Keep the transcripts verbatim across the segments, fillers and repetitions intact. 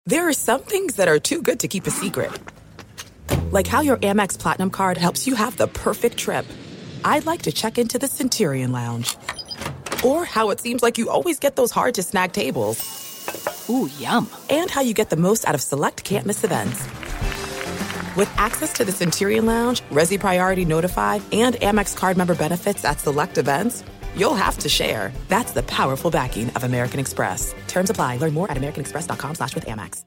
There are some things that are too good to keep a secret. Like how your Amex Platinum card helps you have the perfect trip. I'd like to check into the Centurion Lounge. Or how it seems like you always get those hard-to-snag tables. Ooh, yum. And how you get the most out of select can't-miss events. With access to the Centurion Lounge, Resi Priority Notified, and Amex card member benefits at select events, you'll have to share. That's the powerful backing of American Express. Terms apply. Learn more at americanexpress.com slash with Amex.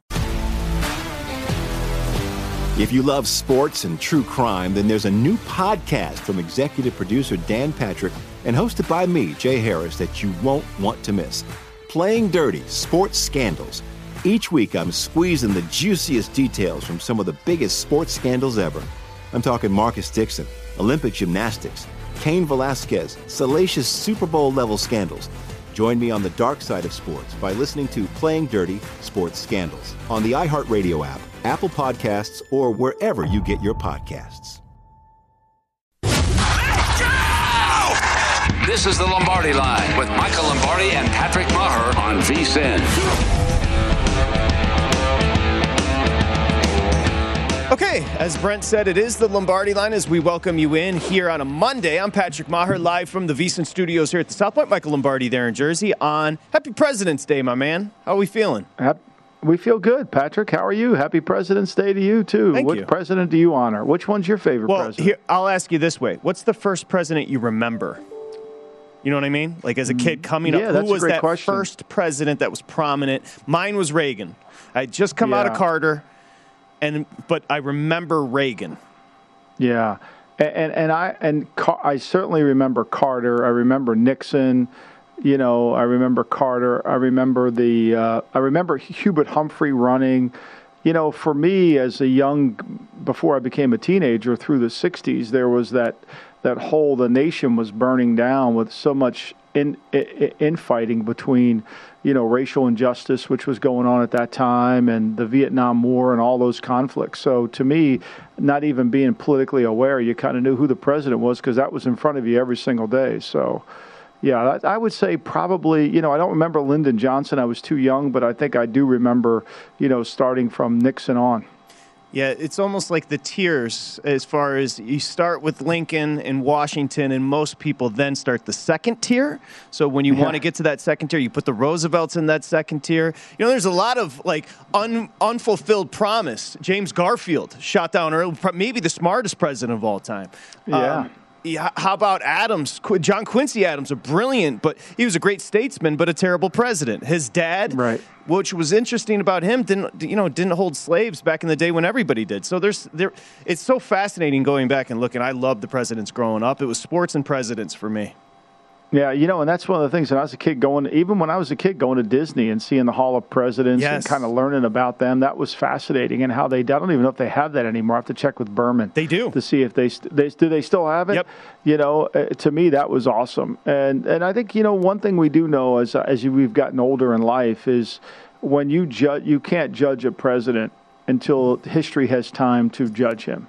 If you love sports and true crime, then there's a new podcast from executive producer Dan Patrick and hosted by me, Jay Harris, that you won't want to miss. Playing Dirty: Sports Scandals. Each week, I'm squeezing the juiciest details from some of the biggest sports scandals ever. I'm talking Marcus Dixon, Olympic gymnastics, Cain Velasquez, salacious Super Bowl-level scandals. Join me on the dark side of sports by listening to Playing Dirty: Sports Scandals on the iHeartRadio app, Apple Podcasts, or wherever you get your podcasts. This is the Lombardi Line with Michael Lombardi and Patrick Maher on V S I N. Okay, as Brent said, it is the Lombardi Line as we welcome you in here on a Monday. I'm Patrick Maher, live from the V S I N studios here at the South Point. Michael Lombardi there in Jersey on Happy President's Day, my man. How are we feeling? We feel good, Patrick. How are you? Happy President's Day to you, too. Thank Which you. president do you honor? Which one's your favorite well, president? Here, I'll ask you this way. What's the first president you remember? You know what I mean? Like as a kid coming yeah, up, that's who was a great that question. first president that was prominent? Mine was Reagan. I had just come yeah. out of Carter, and but I remember Reagan. Yeah, and and, and I and Car- I certainly remember Carter. I remember Nixon. You know, I remember Carter. I remember the. Uh, I remember Hubert Humphrey running. You know, for me as a young, before I became a teenager through the sixties, there was that that whole the nation was burning down with so much in, in infighting between, you know, racial injustice, which was going on at that time, and the Vietnam War and all those conflicts. So to me, not even being politically aware, you kind of knew who the president was because that was in front of you every single day. So, yeah, I would say probably, you know, I don't remember Lyndon Johnson. I was too young, but I think I do remember, you know, starting from Nixon on. Yeah, it's almost like the tiers as far as you start with Lincoln and Washington, and most people then start the second tier. So when you yeah. want to get to that second tier, you put the Roosevelts in that second tier. You know, there's a lot of like un, unfulfilled promise. James Garfield shot down early, maybe the smartest president of all time. Yeah. Um, Yeah, how about Adams? John Quincy Adams, a brilliant, but he was a great statesman, but a terrible president. His dad, right. which was interesting about him, didn't you know didn't hold slaves back in the day when everybody did. So there's there, it's so fascinating going back and looking. I loved the presidents growing up. It was sports and presidents for me. Yeah, you know, and that's one of the things when I was a kid going, even when I was a kid going to Disney and seeing the Hall of Presidents yes. and kind of learning about them, that was fascinating. And how they, I don't even know if they have that anymore. I have to check with Berman. They do. To see if they, they do they still have it? Yep. You know, uh, to me, that was awesome. And and I think, you know, one thing we do know as, as we've gotten older in life is when you judge, you can't judge a president until history has time to judge him.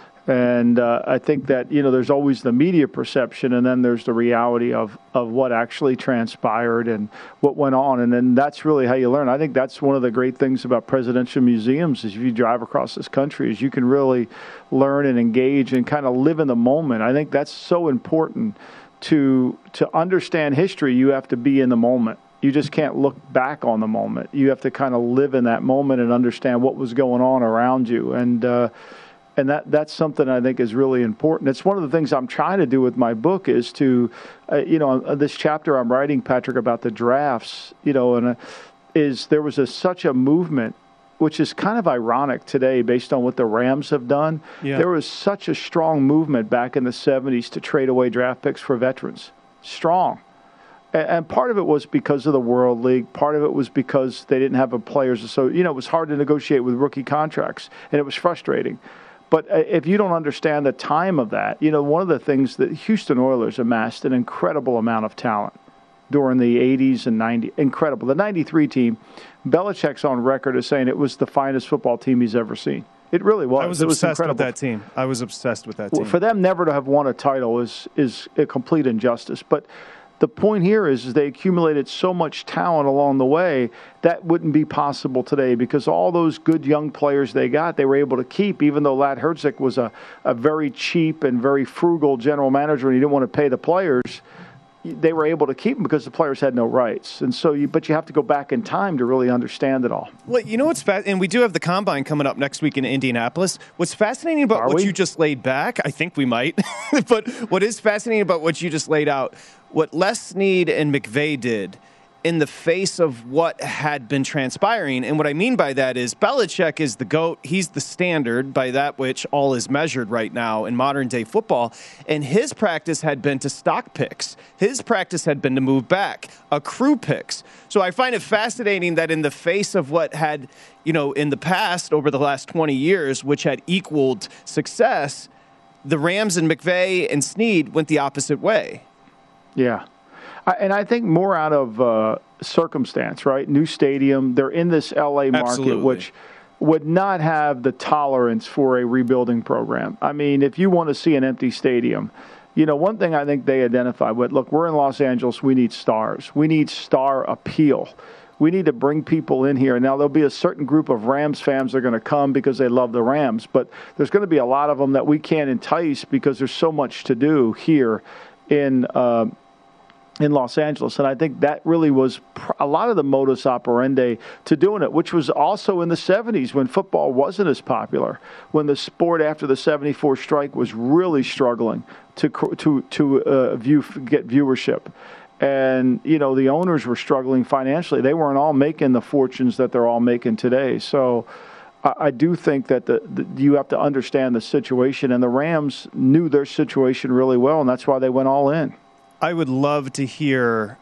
And uh, I think that, you know, there's always the media perception, and then there's the reality of, of what actually transpired and what went on. And then that's really how you learn. I think that's one of the great things about presidential museums is if you drive across this country is you can really learn and engage and kind of live in the moment. I think that's so important to to understand history. You have to be in the moment. You just can't look back on the moment. You have to kind of live in that moment and understand what was going on around you. And, uh, And that that's something I think is really important. It's one of the things I'm trying to do with my book is to, uh, you know, uh, this chapter I'm writing, Patrick, about the drafts, you know, and uh, is there was a, such a movement, which is kind of ironic today based on what the Rams have done. Yeah. There was such a strong movement back in the seventies to trade away draft picks for veterans. Strong. And part of it was because of the World League. Part of it was because they didn't have a players. So, you know, it was hard to negotiate with rookie contracts, and it was frustrating. But if you don't understand the time of that, you know, one of the things that Houston Oilers amassed an incredible amount of talent during the eighties and nineties. Incredible. The ninety-three team, Belichick's on record as saying it was the finest football team he's ever seen. It really was. I was it obsessed was with that team. I was obsessed with that team. For them never to have won a title is is a complete injustice. But The point here is, is they accumulated so much talent along the way that wouldn't be possible today because all those good young players they got, they were able to keep, even though Lad Herzig was a, a very cheap and very frugal general manager and he didn't want to pay the players. They were able to keep them because the players had no rights. And so, you, but you have to go back in time to really understand it all. Well, you know what's fascinating, and we do have the Combine coming up next week in Indianapolis. What's fascinating about Are what we? you just laid back, I think we might, but what is fascinating about what you just laid out, what Les Snead and McVay did in the face of what had been transpiring. And what I mean by that is Belichick is the GOAT. He's the standard by that which all is measured right now in modern day football. And his practice had been to stock picks. His practice had been to move back, accrue picks. So I find it fascinating that in the face of what had, you know, in the past over the last twenty years, which had equaled success, the Rams and McVay and Snead went the opposite way. Yeah. I, and I think more out of uh, circumstance, right? New stadium. They're in this L A market, Absolutely. which would not have the tolerance for a rebuilding program. I mean, if you want to see an empty stadium, you know, one thing I think they identify with, look, we're in Los Angeles. We need stars. We need star appeal. We need to bring people in here. Now, there'll be a certain group of Rams fans that are going to come because they love the Rams, but there's going to be a lot of them that we can't entice because there's so much to do here in uh, in Los Angeles. And I think that really was pr- a lot of the modus operandi to doing it, which was also in the seventies when football wasn't as popular, when the sport after the seventy-four strike was really struggling to to to uh, view get viewership. And, you know, the owners were struggling financially. They weren't all making the fortunes that they're all making today. So I, I do think that the, the you have to understand the situation. And the Rams knew their situation really well, and that's why they went all in. I would love to hear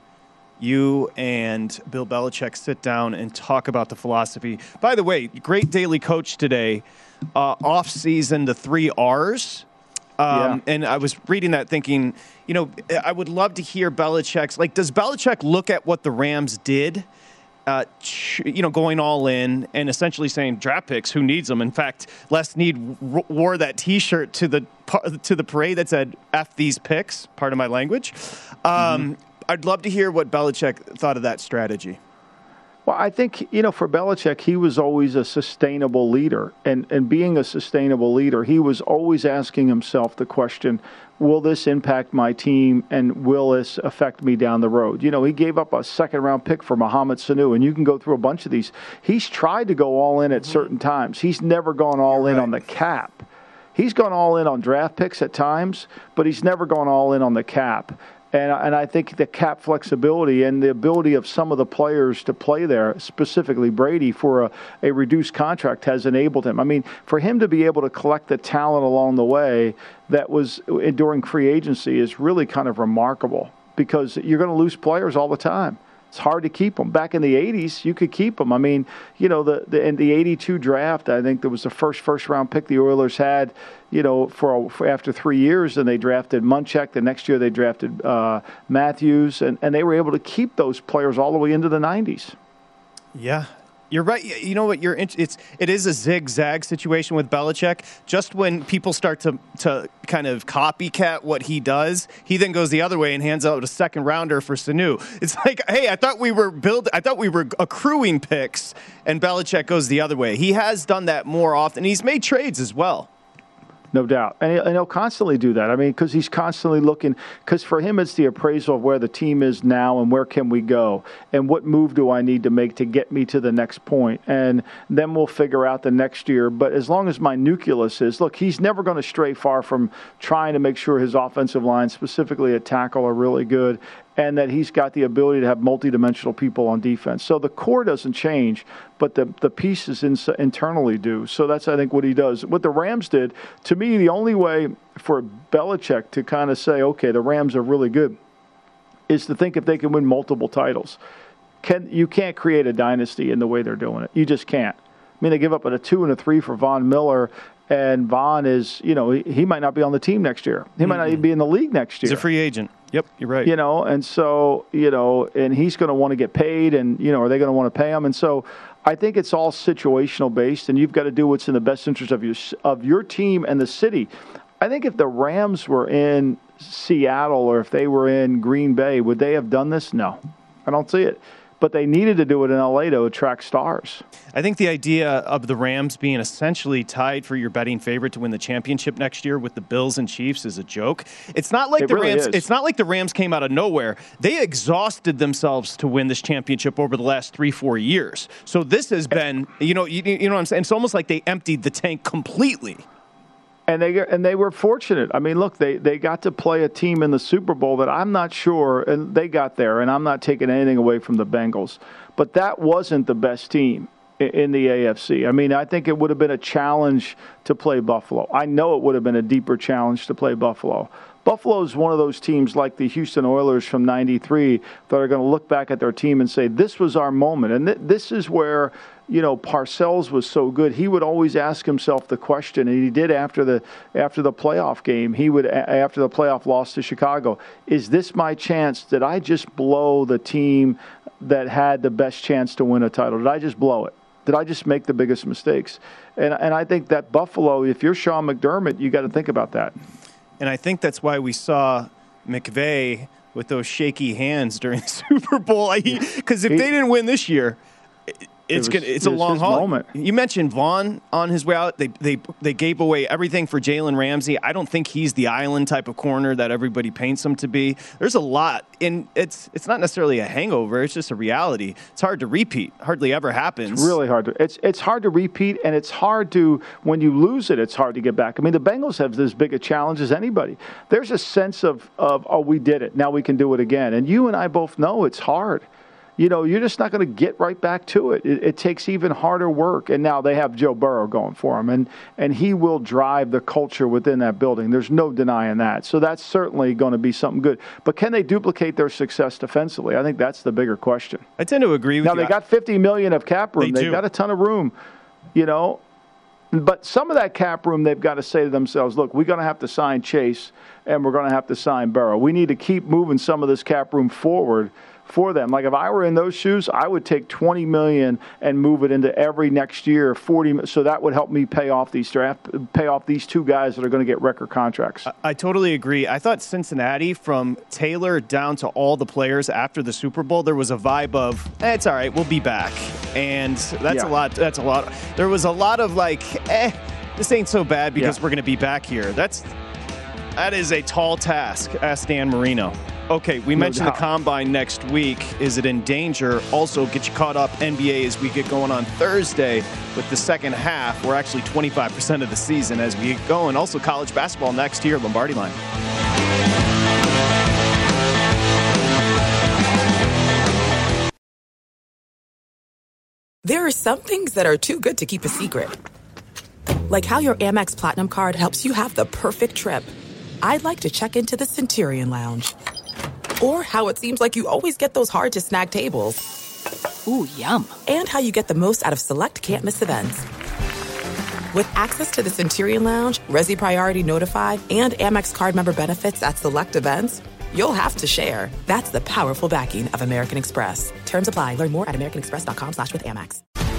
you and Bill Belichick sit down and talk about the philosophy. By the way, great daily coach today, uh, off-season, the three R's. Um, Yeah. And I was reading that thinking, you know, I would love to hear Belichick's, like, does Belichick look at what the Rams did, uh, ch- you know, going all in and essentially saying draft picks, who needs them? In fact, Les Snead w- wore that T-shirt to the to the parade that said F these picks, part of my language. Um, mm-hmm. I'd love to hear what Belichick thought of that strategy. Well, I think, you know, for Belichick, he was always a sustainable leader. And, and being a sustainable leader, he was always asking himself the question, will this impact my team and will this affect me down the road? You know, he gave up a second-round pick for Mohamed Sanu, and you can go through a bunch of these. He's tried to go all in at mm-hmm. certain times. He's never gone all You're in right. on the cap. He's gone all in on draft picks at times, but he's never gone all in on the cap. And, and I think the cap flexibility and the ability of some of the players to play there, specifically Brady, for a, a reduced contract has enabled him. I mean, for him to be able to collect the talent along the way that was during free agency is really kind of remarkable because you're going to lose players all the time. It's hard to keep them. Back in the eighties, you could keep them. I mean, you know, the, the in the eighty-two draft, I think there was the first first-round pick the Oilers had, you know, for, for after three years, and they drafted Munchak. The next year they drafted uh, Matthews, and, and they were able to keep those players all the way into the nineties. Yeah. You're right. You know what? You're it's it is a zigzag situation with Belichick. Just when people start to to kind of copycat what he does, he then goes the other way and hands out a second rounder for Sanu. It's like, hey, I thought we were build, I thought we were accruing picks, and Belichick goes the other way. He has done that more often. He's made trades as well. No doubt. And he'll, and he'll constantly do that. I mean, because he's constantly looking, because for him it's the appraisal of where the team is now and where can we go and what move do I need to make to get me to the next point. And then we'll figure out the next year. But as long as my nucleus is, look, he's never going to stray far from trying to make sure his offensive line, specifically at tackle, are really good, and that he's got the ability to have multidimensional people on defense. So the core doesn't change, but the, the pieces in, internally do. So that's, I think, what he does. What the Rams did, to me, the only way for Belichick to kind of say, okay, the Rams are really good, is to think if they can win multiple titles. Can You can't create a dynasty in the way they're doing it. You just can't. I mean, they give up a two and a three for Von Miller, and Von is, you know, he, he might not be on the team next year. He mm-hmm. might not even be in the league next year. He's a free agent. Yep, you're right. You know, and so, you know, and he's going to want to get paid, and, you know, are they going to want to pay him? And so I think it's all situational based, and you've got to do what's in the best interest of your, of your team and the city. I think if the Rams were in Seattle or if they were in Green Bay, would they have done this? No, I don't see it. But they needed to do it in L A to attract stars. I think the idea of the Rams being essentially tied for your betting favorite to win the championship next year with the Bills and Chiefs is a joke. It's not like it the really Rams. Is. It's not like the Rams came out of nowhere. They exhausted themselves to win this championship over the last three, four years. So this has been, you know, you, you know what I'm saying. It's almost like they emptied the tank completely. And they and they were fortunate. I mean, look, they, they got to play a team in the Super Bowl that I'm not sure, and they got there, and I'm not taking anything away from the Bengals. But that wasn't the best team in the A F C. I mean, I think it would have been a challenge to play Buffalo. I know it would have been a deeper challenge to play Buffalo. Buffalo is one of those teams like the Houston Oilers from ninety-three that are going to look back at their team and say, this was our moment. And th- this is where, you know, Parcells was so good. He would always ask himself the question, and he did after the after the playoff game. He would, after the playoff loss to Chicago, is this my chance? Did I just blow the team that had the best chance to win a title? Did I just blow it? Did I just make the biggest mistakes? And and I think that Buffalo, if you're Sean McDermott, you got to think about that. And I think that's why we saw McVay with those shaky hands during the Super Bowl. Because if he, they didn't win this year, it's it was, gonna, it's it a long haul. Moment. You mentioned Vaughn on his way out. They they they gave away everything for Jalen Ramsey. I don't think he's the island type of corner that everybody paints him to be. There's a lot, and it's it's not necessarily a hangover. It's just a reality. It's hard to repeat. Hardly ever happens. It's really hard to. It's it's hard to repeat, and it's hard to when you lose it. It's hard to get back. I mean, the Bengals have as big a challenge as anybody. There's a sense of of oh, we did it. Now we can do it again. And you and I both know it's hard. You know, you're just not going to get right back to it. it. It takes even harder work. And now they have Joe Burrow going for him, and, and he will drive the culture within that building. There's no denying that. So that's certainly going to be something good. But can they duplicate their success defensively? I think that's the bigger question. I tend to agree with now, you. Now, they got fifty million dollars of cap room. They They've do. got a ton of room, you know. But some of that cap room, they've got to say to themselves, look, we're going to have to sign Chase, and we're going to have to sign Burrow. We need to keep moving some of this cap room forward for them. Like if I were in those shoes, I would take twenty million dollars and move it into every next year forty. So that would help me pay off these draft, pay off these two guys that are going to get record contracts. I, I totally agree. I thought Cincinnati, from Taylor down to all the players after the Super Bowl, there was a vibe of, eh, it's all right, we'll be back, and that's yeah. a lot. That's a lot. There was a lot of like, eh, this ain't so bad because yeah. we're going to be back here. That's that is a tall task. Ask Dan Marino. Okay, we mentioned the Combine next week. Is it in danger? Also, get you caught up N B A as we get going on Thursday with the second half. We're actually twenty-five percent of the season as we get going. Also, college basketball next here, Lombardi Line. There are some things that are too good to keep a secret. Like how your Amex Platinum card helps you have the perfect trip. I'd like to check into the Centurion Lounge. Or how it seems like you always get those hard-to-snag tables. Ooh, yum. And how you get the most out of select can't-miss events. With access to the Centurion Lounge, Resi Priority Notified, and Amex card member benefits at select events, you'll have to share. That's the powerful backing of American Express. Terms apply. Learn more at americanexpress.com slash with Amex.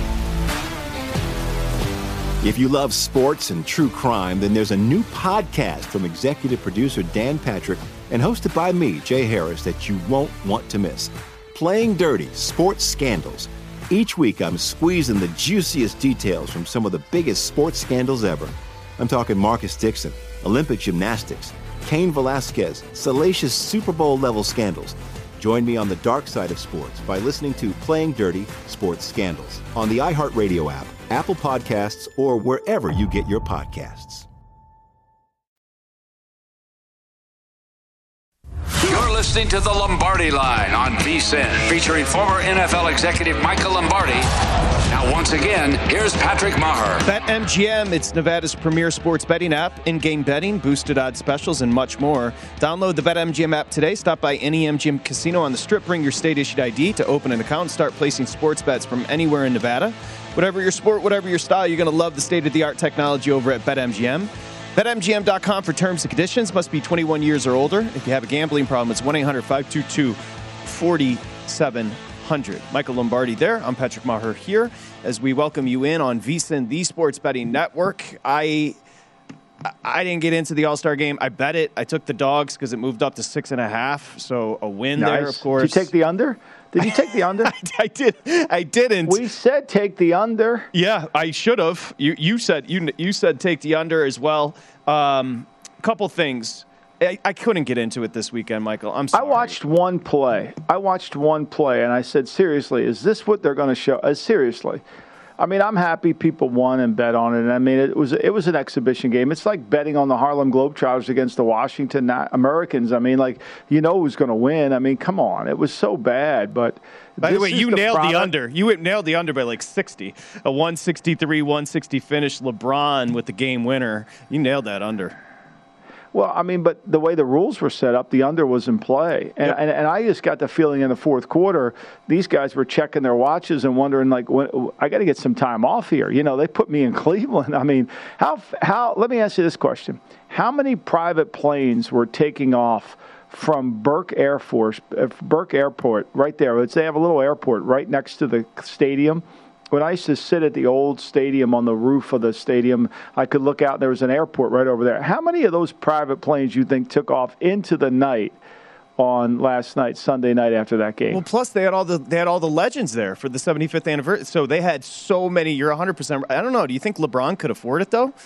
If you love sports and true crime, then there's a new podcast from executive producer Dan Patrick and hosted by me, Jay Harris, that you won't want to miss. Playing Dirty: Sports Scandals. Each week, I'm squeezing the juiciest details from some of the biggest sports scandals ever. I'm talking Marcus Dixon, Olympic gymnastics, Cain Velasquez, salacious Super Bowl-level scandals. Join me on the dark side of sports by listening to Playing Dirty: Sports Scandals on the iHeartRadio app, Apple Podcasts, or wherever you get your podcasts. You're listening to the Lombardi Line on V S I N, featuring former N F L executive Michael Lombardi. Now, once again, here's Patrick Maher. BetMGM, it's Nevada's premier sports betting app, in-game betting, boosted odds specials, and much more. Download the BetMGM app today. Stop by any M G M casino on the Strip. Bring your state-issued I D to open an account and start placing sports bets from anywhere in Nevada. Whatever your sport, whatever your style, you're going to love the state-of-the-art technology over at BetMGM. Bet M G M dot com for terms and conditions. Must be twenty-one years or older. If you have a gambling problem, it's one eight hundred five two two four seven zero zero. Michael Lombardi there. I'm Patrick Maher here as we welcome you in on V S I N, the Sports Betting Network. I I didn't get into the All-Star game. I bet it. I took the dogs because it moved up to six and a half. So a win nice. there, of course. Did you take the under? Did you take the under? I did. I didn't. We said take the under. Yeah, I should have. You you said you you said take the under as well. Um, couple things. I, I couldn't get into it this weekend, Michael. I'm sorry. I watched one play. I watched one play, and I said, seriously, is this what they're going to show? Uh, seriously. I mean, I'm happy people won and bet on it. And I mean, it was it was an exhibition game. It's like betting on the Harlem Globetrotters against the Washington Americans. I mean, like, you know who's going to win. I mean, come on. It was so bad. But by the way, you the nailed product. the under. You nailed the under by like sixty. A one sixty-three one sixty finish. LeBron with the game winner. You nailed that under. Well, I mean, but the way the rules were set up, the under was in play. And, Yep. and, and I just got the feeling in the fourth quarter, these guys were checking their watches and wondering, like, when, I got to get some time off here. You know, they put me in Cleveland. I mean, how, how, let me ask you this question. How many private planes were taking off from Burke Air Force, uh, Burke Airport, right there? It's, they have a little airport right next to the stadium. When I used to sit at the old stadium on the roof of the stadium, I could look out and there was an airport right over there. How many of those private planes you think took off into the night on last night, Sunday night after that game? Well, plus they had all the they had all the legends there for the seventy-fifth anniversary. So they had so many. You're one hundred percent. I don't know. Do you think LeBron could afford it though?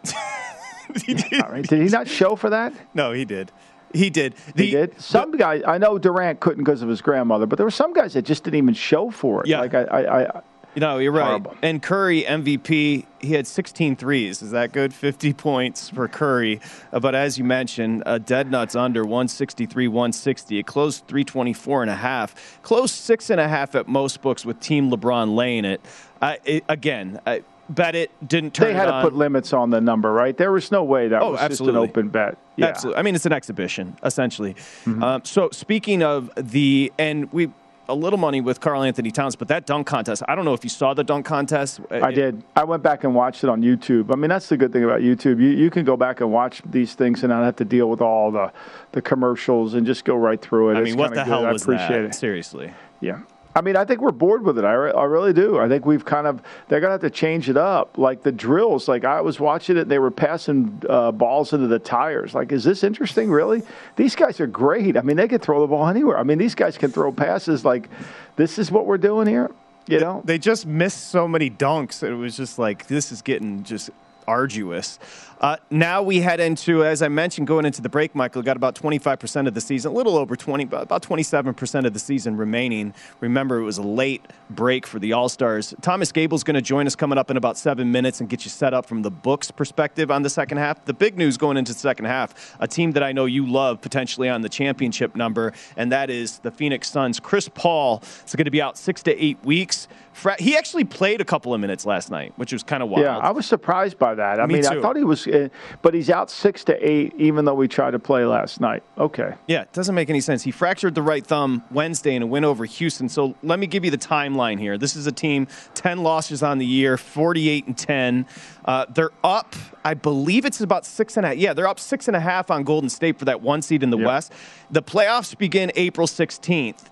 he did. All right. Did he not show for that? No, he did. He did. The, he did. Some the, guys, I know Durant couldn't because of his grandmother, but there were some guys that just didn't even show for it. Yeah. Like I, I, I You know, you're right. Horrible. And Curry, M V P, he had sixteen threes. Is that good? fifty points for Curry. Uh, but as you mentioned, uh, dead nuts under one sixty-three one sixty. It closed three twenty-four and a half. Closed six and a half at most books with Team LeBron laying it. Uh, it again, I bet it, didn't turn They had it to on. put limits on the number, right? There was no way that Oh, was absolutely. just an open bet. Yeah. Absolutely. I mean, it's an exhibition, essentially. Mm-hmm. Um, so speaking of the, and we, a little money with Karl Anthony Towns, but that dunk contest, I don't know if you saw the dunk contest. I It- did. I went back and watched it on YouTube. I mean, that's the good thing about YouTube. You you can go back and watch these things and not have to deal with all the, the commercials and just go right through it. I It's mean, what kinda the good. hell I was appreciate that? it. Seriously. Yeah. I mean, I think we're bored with it. I, re- I really do. I think we've kind of, they're going to have to change it up. Like the drills, like I was watching it, they were passing uh, balls into the tires. Like, is this interesting, really? These guys are great. I mean, they can throw the ball anywhere. I mean, these guys can throw passes like, this is what we're doing here, you know? They just missed so many dunks. It was just like, this is getting just arduous. Uh, now we head into, as I mentioned, going into the break, Michael, got about twenty-five percent of the season, a little over twenty, about twenty-seven percent of the season remaining. Remember, it was a late break for the All-Stars. Thomas Gable's going to join us coming up in about seven minutes and get you set up from the books perspective on the second half. The big news going into the second half, a team that I know you love potentially on the championship number, and that is the Phoenix Suns. Chris Paul is going to be out six to eight weeks. He actually played a couple of minutes last night, which was kind of wild. Yeah, I was surprised by that. I Me mean, too. I thought he was, uh, but he's out six to eight, even though we tried to play last night. Okay. Yeah, it doesn't make any sense. He fractured the right thumb Wednesday in a win over Houston. So let me give you the timeline here. This is a team, ten losses on the year, forty-eight and ten. Uh, they're up, I believe it's about six and a half. Yeah, they're up six and a half on Golden State for that one seed in the Yep. West. The playoffs begin April sixteenth.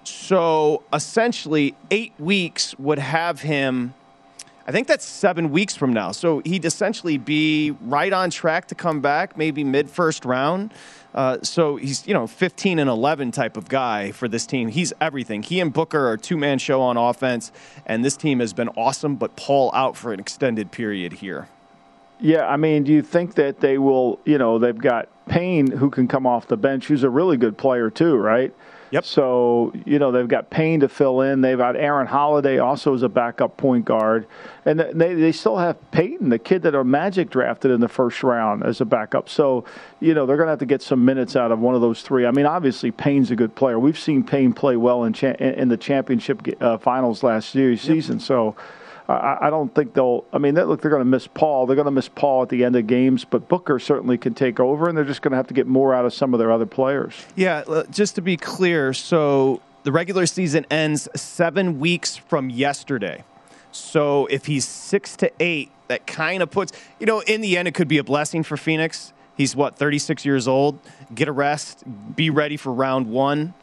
So essentially, eight weeks would have him, I think that's seven weeks from now. So he'd essentially be right on track to come back, maybe mid-first round. Uh, so he's, you know, fifteen and eleven type of guy for this team. He's everything. He and Booker are a two-man show on offense, and this team has been awesome, but Paul out for an extended period here. Yeah, I mean, do you think that they will, you know, they've got Payne who can come off the bench, who's a really good player too, right? Yep. So, you know, they've got Payne to fill in. They've got Aaron Holiday also as a backup point guard. And they they still have Peyton, the kid that are Magic drafted in the first round, as a backup. So, you know, they're going to have to get some minutes out of one of those three. I mean, obviously, Payne's a good player. We've seen Payne play well in cha- in the championship uh, finals last year, season. Yep. So I, I don't think they'll – I mean, they, look, they're going to miss Paul. They're going to miss Paul at the end of games, but Booker certainly can take over, and they're just going to have to get more out of some of their other players. Yeah, uh, just to be clear, so the regular season ends seven weeks from yesterday. So if he's six to eight, that kind of puts – you know, in the end, it could be a blessing for Phoenix. He's, what, thirty-six years old? Get a rest. Be ready for round one.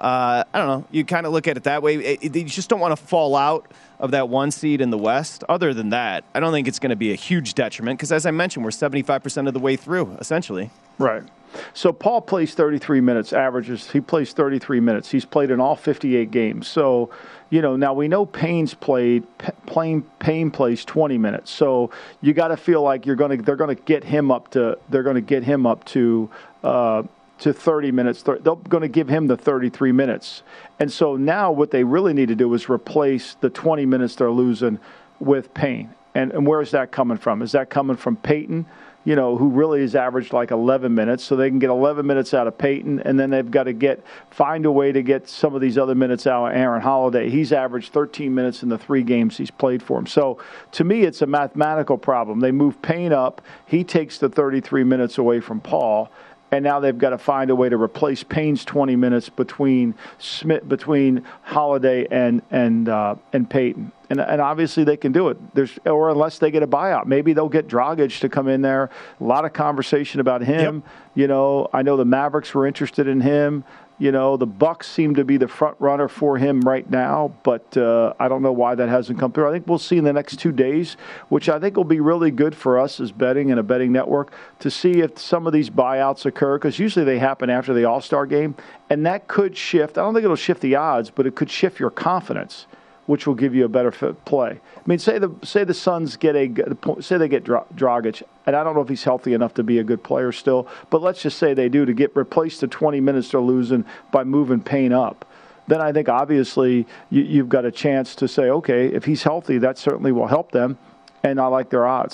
Uh, I don't know. You kind of look at it that way. It, it, you just don't want to fall out of that one seed in the West. Other than that, I don't think it's going to be a huge detriment because, as I mentioned, we're seventy-five percent of the way through, essentially. Right. So Paul plays thirty-three minutes, averages. He plays thirty-three minutes. He's played in all fifty-eight games. So, you know, now we know Payne's played. Payne, Payne plays twenty minutes. So you got to feel like you're going to. They're going to get him up to. They're going to get him up to. Uh, to thirty minutes. They're going to give him the thirty-three minutes. And so now what they really need to do is replace the twenty minutes they're losing with Payne. And, and where is that coming from? Is that coming from Peyton, you know, who really has averaged like eleven minutes? So they can get eleven minutes out of Peyton, and then they've got to get find a way to get some of these other minutes out of Aaron Holiday. He's averaged thirteen minutes in the three games he's played for him. So to me, it's a mathematical problem. They move Payne up. He takes the thirty-three minutes away from Paul. And now they've got to find a way to replace Payne's twenty minutes between Smith, between Holiday and and uh, and Peyton, and and obviously they can do it. There's or unless they get a buyout, maybe they'll get Dragic to come in there. A lot of conversation about him. Yep. You know, I know the Mavericks were interested in him. You know, the Bucks seem to be the front runner for him right now, but uh, I don't know why that hasn't come through. I think we'll see in the next two days, which I think will be really good for us as betting and a betting network to see if some of these buyouts occur, because usually they happen after the All-Star game, and that could shift. I don't think it'll shift the odds, but it could shift your confidence, which will give you a better play. I mean, say the say the Suns get a say they get Dragic, and I don't know if he's healthy enough to be a good player still, but let's just say they do, to get replaced the twenty minutes they're losing by moving Payne up. Then I think obviously you, you've got a chance to say, okay, if he's healthy, that certainly will help them, and I like their odds.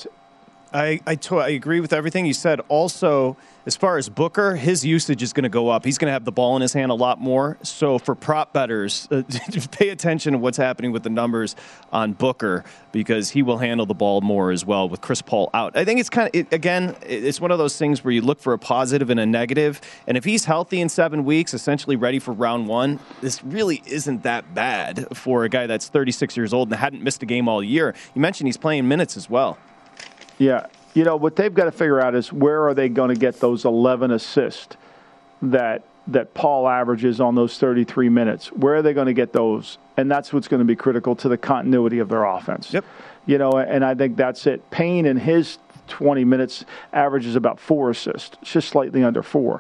I I, to- I agree with everything you said. Also, as far as Booker, his usage is going to go up. He's going to have the ball in his hand a lot more. So for prop bettors, uh, pay attention to what's happening with the numbers on Booker, because he will handle the ball more as well with Chris Paul out. I think it's kind of, it, again, it's one of those things where you look for a positive and a negative. And if he's healthy in seven weeks, essentially ready for round one, this really isn't that bad for a guy that's thirty-six years old and hadn't missed a game all year. You mentioned he's playing minutes as well. Yeah. You know, what they've got to figure out is where are they going to get those eleven assists that that Paul averages on those thirty-three minutes? Where are they going to get those? And that's what's going to be critical to the continuity of their offense. Yep. You know, and I think that's it. Payne in his twenty minutes averages about four assists, just slightly under four.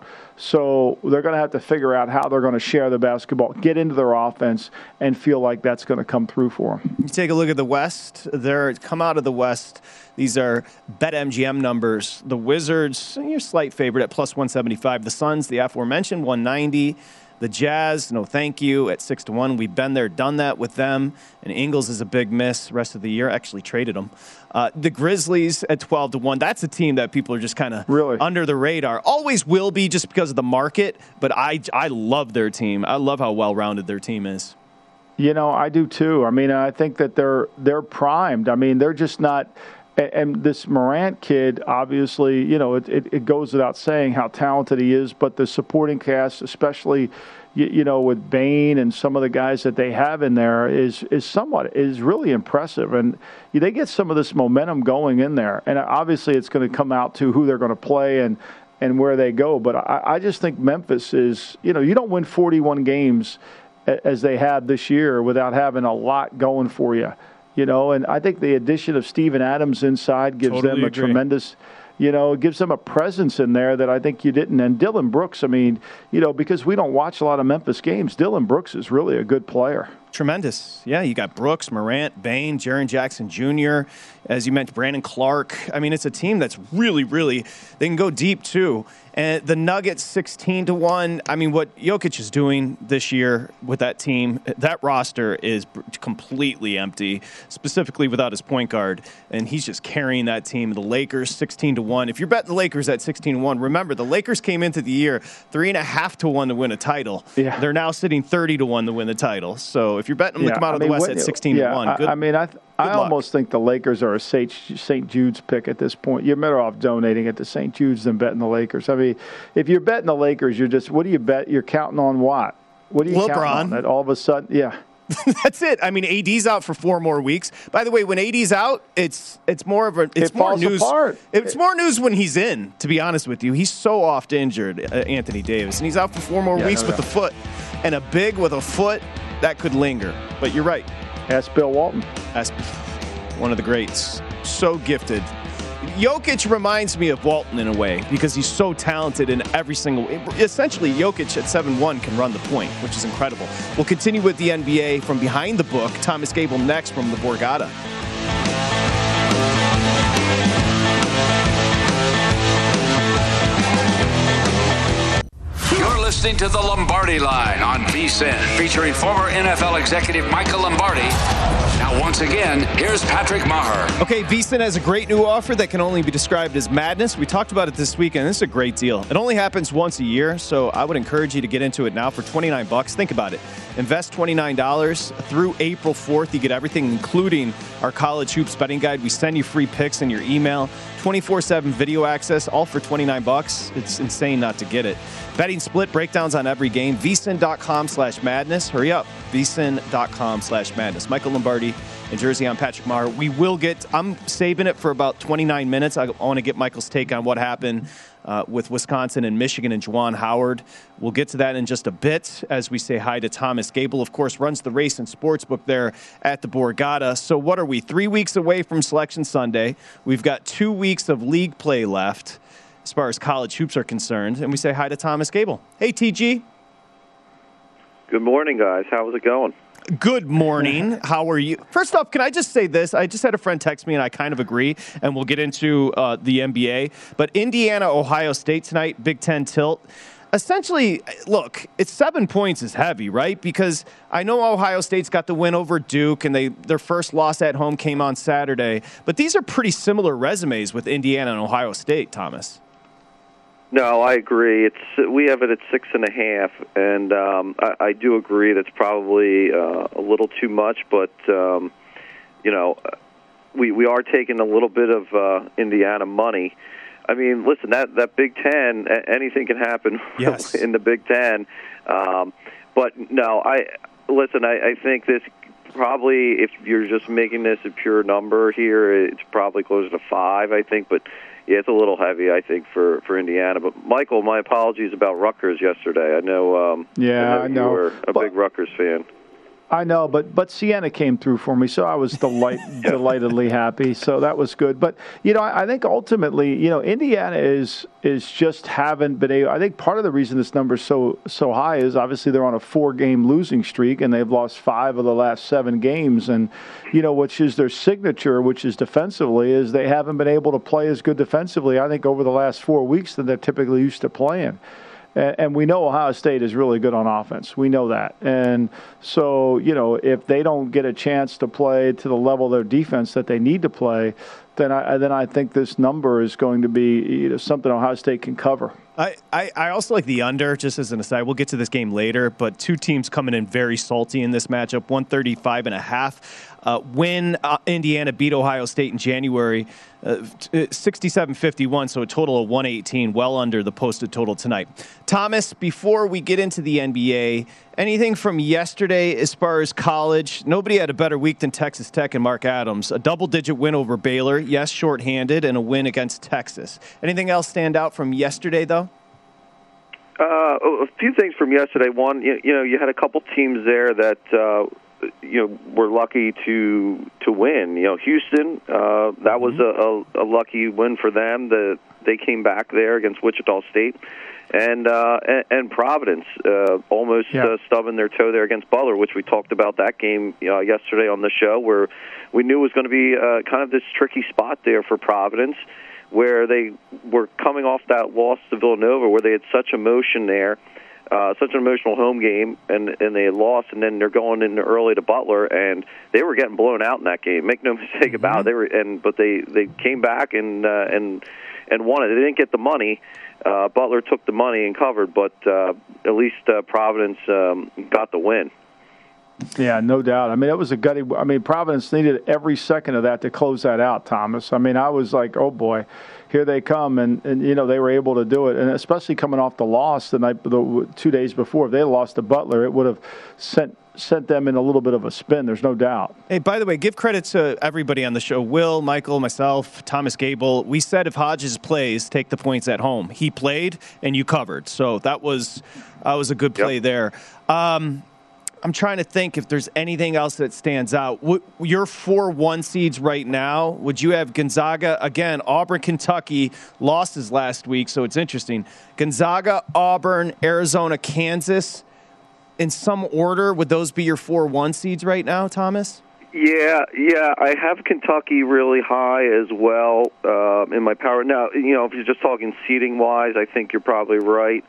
So they're going to have to figure out how they're going to share the basketball, get into their offense, and feel like that's going to come through for them. You take a look at the West. They're come out of the West. These are BetMGM numbers. The Wizards, you're slight favorite at plus one seventy-five. The Suns, the aforementioned, one ninety. The Jazz, no thank you, at six to one. We've been there, done that with them. And Ingles is a big miss rest of the year. Actually traded him. Uh, the Grizzlies at twelve to one. That's a team that people are just kind of really under the radar. Always will be just because of the market. But I, I love their team. I love how well-rounded their team is. You know, I do too. I mean, I think that they're they're primed. I mean, they're just not – and this Morant kid, obviously, you know, it, it, it goes without saying how talented he is, but the supporting cast, especially, you, you know, with Bane and some of the guys that they have in there, is is somewhat, is really impressive. And they get some of this momentum going in there. And obviously it's going to come out to who they're going to play and, and where they go. But I, I just think Memphis is, you know, you don't win forty-one games as they have this year without having a lot going for you. You know, and I think the addition of Steven Adams inside gives totally them a agree. tremendous, you know, it gives them a presence in there that I think you didn't. And Dylan Brooks, I mean, you know, because we don't watch a lot of Memphis games, Dylan Brooks is really a good player. Tremendous. Yeah, you got Brooks, Morant, Bane, Jaren Jackson Junior, as you mentioned, Brandon Clark. I mean, it's a team that's really, really, they can go deep too. And the Nuggets, sixteen to one. I mean, what Jokic is doing this year with that team, that roster is completely empty, specifically without his point guard. And he's just carrying that team. The Lakers, sixteen to one. If you're betting the Lakers at sixteen to one, remember, the Lakers came into the year three and a half to one to win a title. Yeah. They're now sitting thirty to one to win the title. So if you're betting them yeah, to come out I of mean, the West what, at sixteen yeah, to one, good, I, I mean, I th- I luck. almost think the Lakers are a Saint Jude's pick at this point. You're better off donating it to Saint Jude's than betting the Lakers. I mean, if you're betting the Lakers, you're just, what do you bet? You're counting on what? What are you LeBron. counting on? That all of a sudden, yeah. That's it. I mean, A D's out for four more weeks. By the way, when A D's out, it's it's more of a it's it more falls news. Apart. It's more news when he's in. To be honest with you, he's so oft injured, uh, Anthony Davis, and he's out for four more yeah, weeks no with doubt. the foot. and a big with a foot, that could linger. But you're right. Ask Bill Walton. Ask one of the greats. So gifted. Jokic reminds me of Walton in a way because he's so talented in every single. Essentially, Jokic at seven one can run the point, which is incredible. We'll continue with the N B A from behind the book. Thomas Gable next from the Borgata. You're listening to the Lombardi Line on V S I N, featuring former N F L executive Michael Lombardi. Now, once again, here's Patrick Maher. Okay, V S I N has a great new offer that can only be described as madness. We talked about it this weekend. This is a great deal. It only happens once a year, so I would encourage you to get into it now for twenty-nine bucks. Think about it. Invest twenty-nine dollars through April fourth. You get everything, including our college hoops betting guide. We send you free picks in your email, twenty-four seven video access, all for twenty-nine bucks. It's insane not to get it. Betting split breakdowns on every game. V S I N dot com slash madness. Hurry up. V S I N dot com slash madness. Michael Lombardi in Jersey. I'm Patrick Maher. We will get, I'm saving it for about twenty-nine minutes. I want to get Michael's take on what happened uh, with Wisconsin and Michigan and Juwan Howard. We'll get to that in just a bit as we say hi to Thomas Gable. Of course, runs the race and sportsbook there at the Borgata. So what are we? Three weeks away from Selection Sunday. We've got two weeks of league play left as far as college hoops are concerned. And we say hi to Thomas Gable. Hey, T G. Good morning, guys. How's it going? Good morning. How are you? First off, can I just say this? I just had a friend text me, and I kind of agree, and we'll get into uh, the N B A. But Indiana, Ohio State tonight, Big Ten tilt. Essentially, look, it's seven points is heavy, right? Because I know Ohio State's got the win over Duke, and they their first loss at home came on Saturday. But these are pretty similar resumes with Indiana and Ohio State, Thomas. No, I agree. It's we have it at six and a half, and um, I, I do agree that's probably uh, a little too much. But um, you know, we we are taking a little bit of uh, Indiana money. I mean, listen, that that Big Ten, anything can happen yes. in the Big Ten. Um, but no, I listen. I, I think this probably, if you're just making this a pure number here, it's probably closer to five. I think, but. Yeah, it's a little heavy, I think, for, for Indiana. But, Michael, my apologies about Rutgers yesterday. I know, um, yeah, I know, I know. you were a but, big Rutgers fan. I know, but but Siena came through for me, so I was delight, yeah. delightedly happy. So that was good. But, you know, I, I think ultimately, you know, Indiana is is just haven't been able – I think part of the reason this number is so, so high is obviously they're on a four-game losing streak, and they've lost five of the last seven games. And, you know, which is their signature, which is defensively, is they haven't been able to play as good defensively, I think, over the last four weeks than they're typically used to playing. And we know Ohio State is really good on offense. We know that. And so, you know, if they don't get a chance to play to the level of their defense that they need to play, then I, then I think this number is going to be, you know, something Ohio State can cover. I, I, I also like the under, just as an aside. We'll get to this game later, but two teams coming in very salty in this matchup, one thirty-five and a half. Uh, when uh, Indiana beat Ohio State in January, uh, sixty-seven fifty-one, so a total of one eighteen, well under the posted total tonight. Thomas, before we get into the N B A, anything from yesterday as far as college? Nobody had a better week than Texas Tech and Mark Adams. A double-digit win over Baylor, yes, shorthanded, and a win against Texas. Anything else stand out from yesterday, though? Uh, a few things from yesterday. One, you, you know, you had a couple teams there that uh, you know were lucky to to win. You know, Houston, uh, that was a, a, a lucky win for them. The they came back there against Wichita State, and uh, and, and Providence uh, almost yeah. uh, stubbing their toe there against Butler, which we talked about that game uh, yesterday on the show, where we knew it was going to be uh, kind of this tricky spot there for Providence, where they were coming off that loss to Villanova, where they had such emotion there, uh, such an emotional home game, and, and they had lost, and then they're going in early to Butler, and they were getting blown out in that game. Make no mistake mm-hmm. about it. They were, and but they, they came back and uh, and and won it. They didn't get the money. Uh, Butler took the money and covered, but uh, at least uh, Providence um, got the win. Yeah, no doubt. I mean, it was a gutty. I mean, Providence needed every second of that to close that out, Thomas. I mean, I was like, oh boy, here they come, and, and you know they were able to do it, and especially coming off the loss the night, the two days before. If they had lost to Butler, it would have sent sent them in a little bit of a spin. There's no doubt. Hey, by the way, give credit to everybody on the show. Will, Michael, myself, Thomas Gable. We said if Hodges plays, take the points at home. He played, and you covered. So that was that was a good play yep. there. Um, I'm trying to think if there's anything else that stands out. Your four one seeds right now, would you have Gonzaga? Again, Auburn, Kentucky, losses last week, so it's interesting. Gonzaga, Auburn, Arizona, Kansas. In some order, would those be your four one seeds right now, Thomas? Yeah, yeah. I have Kentucky really high as well uh, in my power. Now, you know, if you're just talking seeding-wise, I think you're probably right.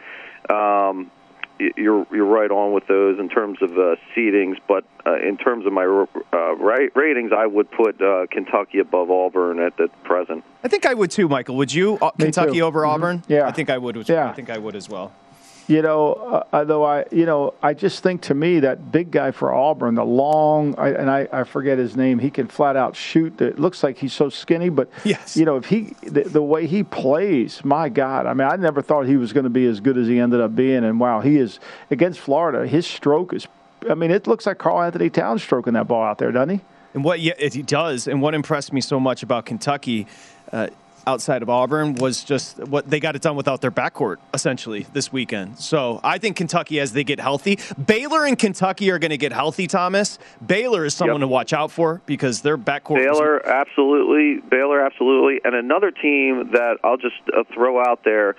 Um, you're you're right on with those in terms of uh, seedings, but uh, in terms of my uh, ratings, I would put uh, Kentucky above Auburn at the present. I think I would too, Michael. Would you? Uh, Kentucky too. over Mm-hmm. Auburn? Yeah. I think I would. As, yeah. I think I would as well. You know, uh, though I, you know, I just think to me that big guy for Auburn, the long, I, and I, I forget his name. He can flat out shoot. It looks like he's so skinny, but yes. you know, if he, the, the way he plays, my God, I mean, I never thought he was going to be as good as he ended up being. And wow, he is against Florida. His stroke is, I mean, it looks like Karl Anthony Towns stroking that ball out there, doesn't he? And what yeah, it, he does, and what impressed me so much about Kentucky. Uh, outside of Auburn was just what they got it done without their backcourt essentially this weekend. So I think Kentucky, as they get healthy, Baylor and Kentucky are going to get healthy, Thomas. Baylor is someone yep. to watch out for because their backcourt. Baylor, was... absolutely. Baylor, absolutely. And another team that I'll just uh, throw out there,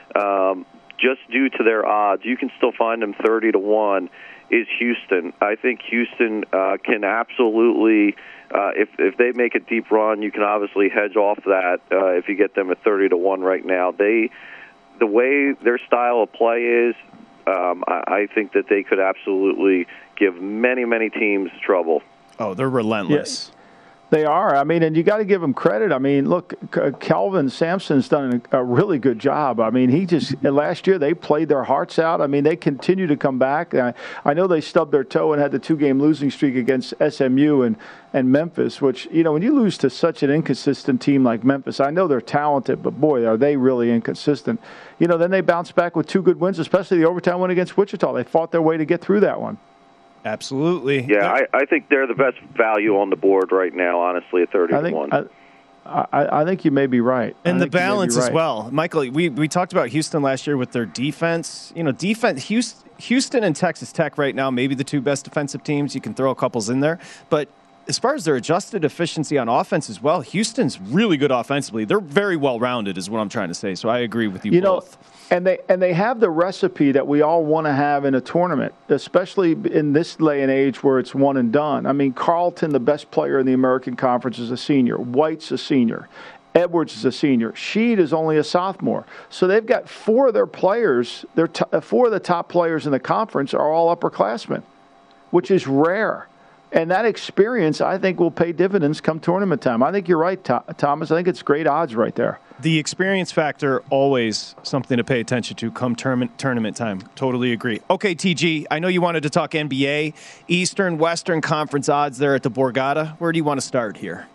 um, just due to their odds, you can still find them thirty to one, is Houston. I think Houston uh, can absolutely... Uh, if if they make a deep run, you can obviously hedge off that uh, if you get them at thirty to one right now. They, the way their style of play is, um, I, I think that they could absolutely give many, many teams trouble. Oh, they're relentless. Yeah. They are. I mean, and you got to give them credit. I mean, look, Kelvin Sampson's done a really good job. I mean, he just last year they played their hearts out. I mean, they continue to come back. I, I know they stubbed their toe and had the two-game losing streak against S M U and, and Memphis, which, you know, when you lose to such an inconsistent team like Memphis, I know they're talented, but boy, are they really inconsistent. You know, then they bounce back with two good wins, especially the overtime win against Wichita. They fought their way to get through that one. Absolutely. Yeah, I, I think they're the best value on the board right now, honestly, at thirty to one. I, I, I think you may be right. And I the balance right. as well. Michael, we, we talked about Houston last year with their defense. You know, defense, Houston, Houston and Texas Tech right now, maybe the two best defensive teams. You can throw a couples in there. But as far as their adjusted efficiency on offense as well, Houston's really good offensively. They're very well-rounded is what I'm trying to say. So I agree with you, you both. Know, And they and they have the recipe that we all want to have in a tournament, especially in this day and age where it's one and done. I mean, Carlton, the best player in the American Conference, is a senior. White's a senior. Edwards is a senior. Sheed is only a sophomore. So they've got four of their players, their t- four of the top players in the conference are all upperclassmen, which is rare. And that experience, I think, will pay dividends come tournament time. I think you're right, Thomas. I think it's great odds right there. The experience factor, always something to pay attention to come tournament, tournament time. Totally agree. Okay, T G, I know you wanted to talk N B A. Eastern, Western Conference odds there at the Borgata. Where do you want to start here?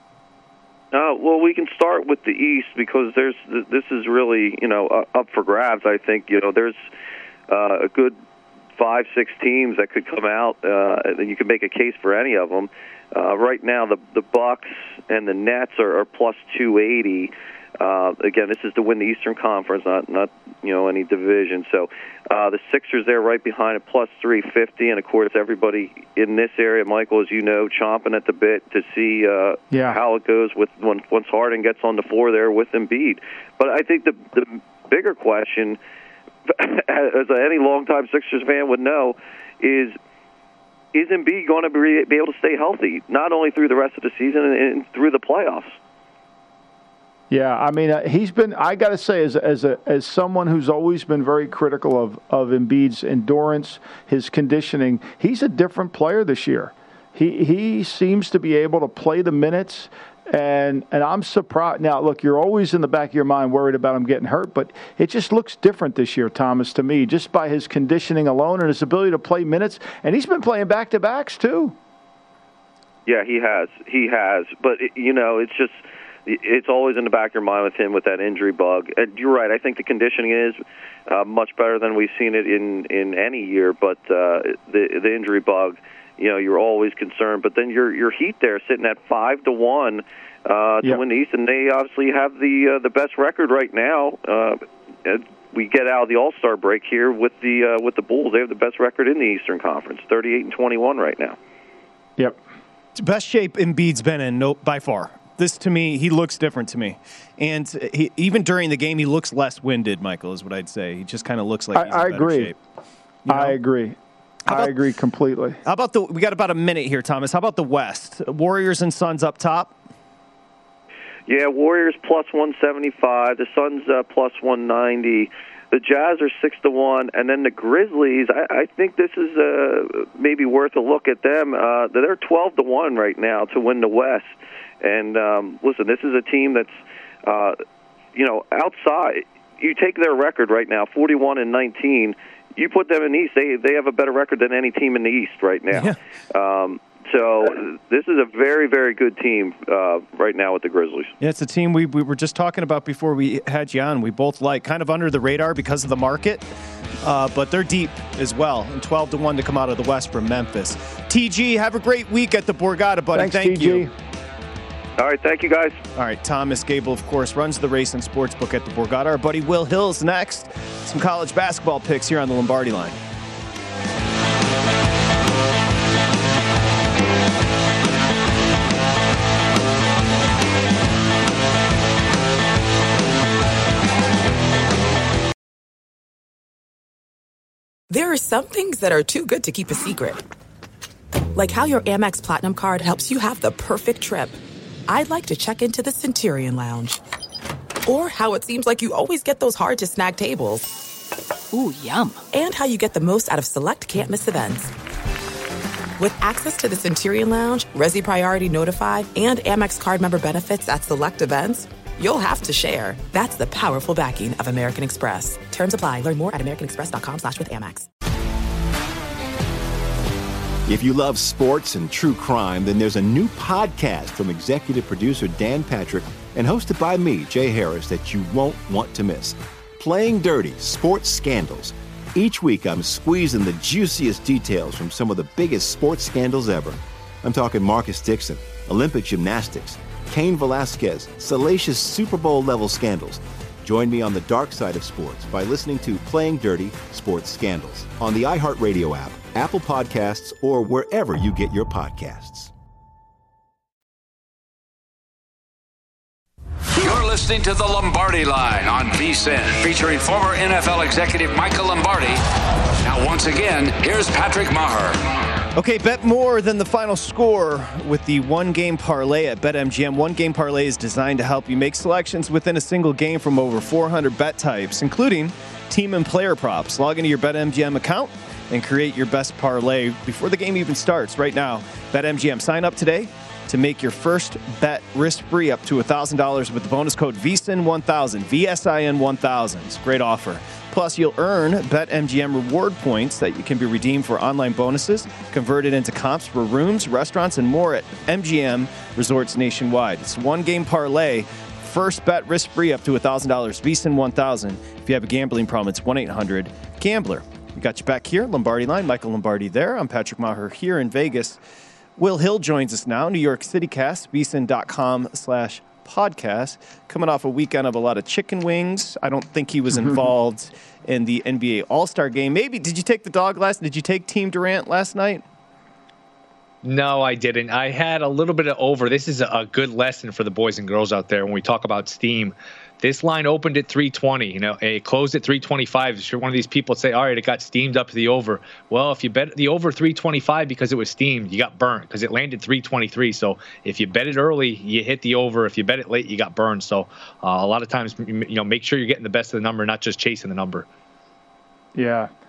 Uh, well, we can start with the East because there's this is really, you know, uh, up for grabs, I think. You know, there's uh, a good five, six teams that could come out, uh, and you can make a case for any of them. Uh, right now, the the Bucks and the Nets are, are plus two eighty. Uh, again, this is to win the Eastern Conference, not not you know any division. So uh, the Sixers there right behind it, plus three fifty, and of course everybody in this area, Michael, as you know, chomping at the bit to see uh, yeah. how it goes with when once Harden gets on the floor there with Embiid. But I think the the bigger question, as any longtime Sixers fan would know, is is Embiid going to be, be able to stay healthy, not only through the rest of the season and, and through the playoffs? Yeah, I mean, uh, he's been, I got to say, as as a, as someone who's always been very critical of, of Embiid's endurance, his conditioning, he's a different player this year. He he seems to be able to play the minutes And and I'm surprised. Now, look, you're always in the back of your mind worried about him getting hurt, but it just looks different this year, Thomas, to me, just by his conditioning alone and his ability to play minutes. And he's been playing back-to-backs, too. Yeah, he has. He has. But, it, you know, it's just it's always in the back of your mind with him with that injury bug. And you're right. I think the conditioning is uh, much better than we've seen it in, in any year. But uh, the the injury bug, you know, you're always concerned. But then your your Heat there sitting at five to one uh, to yep. win the East, and they obviously have the uh, the best record right now. Uh, we get out of the All-Star break here with the uh, with the Bulls. They have the best record in the Eastern Conference, thirty-eight and twenty-one right now. Yep. Best shape Embiid's been in, no, by far. This, to me, he looks different to me. And he, even during the game, he looks less winded, Michael, is what I'd say. He just kind of looks like he's I, in I better agree. shape. You know? I agree. About, I agree completely. How about the – we got about a minute here, Thomas. How about the West? Warriors and Suns up top? Yeah, Warriors plus one seventy-five. The Suns uh, plus one ninety. The Jazz are six to one, and then the Grizzlies. I, I think this is uh, maybe worth a look at them. Uh, they're twelve to one right now to win the West. And um, listen, this is a team that's, uh, you know, outside. You take their record right now, forty-one and nineteen. You put them in the East, they they have a better record than any team in the East right now. Yeah. Um, So this is a very, very good team uh, right now with the Grizzlies. Yeah, it's a team we, we were just talking about before we had you on. We both like kind of under the radar because of the market, uh, but they're deep as well. And twelve to one to come out of the West from Memphis. T G, have a great week at the Borgata, buddy. Thanks, Thank T G. you. All right, thank you, guys. All right, Thomas Gable, of course, runs the race and sports book at the Borgata. Our buddy Will Hill's next. Some college basketball picks here on the Lombardi Line. There are some things that are too good to keep a secret. Like how your Amex Platinum card helps you have the perfect trip. I'd like to check into the Centurion Lounge. Or how it seems like you always get those hard-to-snag tables. Ooh, yum. And how you get the most out of select can't-miss events. With access to the Centurion Lounge, Resi Priority Notify, and Amex card member benefits at select events, you'll have to share. That's the powerful backing of American Express. Terms apply. Learn more at americanexpress.com slash with Amex. If you love sports and true crime, then there's a new podcast from executive producer Dan Patrick and hosted by me, Jay Harris, that you won't want to miss. Playing Dirty: Sports Scandals. Each week, I'm squeezing the juiciest details from some of the biggest sports scandals ever. I'm talking Marcus Dixon, Olympic gymnastics, Cain Velasquez, salacious Super Bowl-level scandals. Join me on the dark side of sports by listening to Playing Dirty: Sports Scandals on the iHeartRadio app, Apple Podcasts, or wherever you get your podcasts. You're listening to the Lombardi Line on VSiN, featuring former N F L executive Michael Lombardi. Now, once again, here's Patrick Maher. Okay, bet more than the final score with the one-game parlay at BetMGM. One-game parlay is designed to help you make selections within a single game from over four hundred bet types, including team and player props. Log into your BetMGM account and create your best parlay before the game even starts. Right now, BetMGM. Sign up today to make your first bet risk-free up to one thousand dollars with the bonus code V S I N one thousand, V S I N one thousand. It's a great offer. Plus, you'll earn BetMGM reward points that you can be redeemed for online bonuses, converted into comps for rooms, restaurants, and more at M G M resorts nationwide. It's one game parlay. First bet risk-free up to one thousand dollars, V S I N one thousand. If you have a gambling problem, it's one eight hundred gambler. We got you back here, Lombardi Line. Michael Lombardi there. I'm Patrick Maher here in Vegas. Will Hill joins us now, New York City Cast, V S I N dot com slash podcast. Coming off a weekend of a lot of chicken wings. I don't think he was involved in the N B A All-Star game. Maybe, did you take the dog last, did you take Team Durant last night? No, I didn't. I had a little bit of over. This is a good lesson for the boys and girls out there when we talk about steam. This line opened at three twenty. You know, it closed at three twenty-five. If you're one of these people that say, all right, it got steamed up to the over. Well, if you bet the over three twenty-five because it was steamed, you got burnt because it landed three twenty-three. So if you bet it early, you hit the over. If you bet it late, you got burned. So uh, a lot of times, you know, make sure you're getting the best of the number, not just chasing the number. Yeah.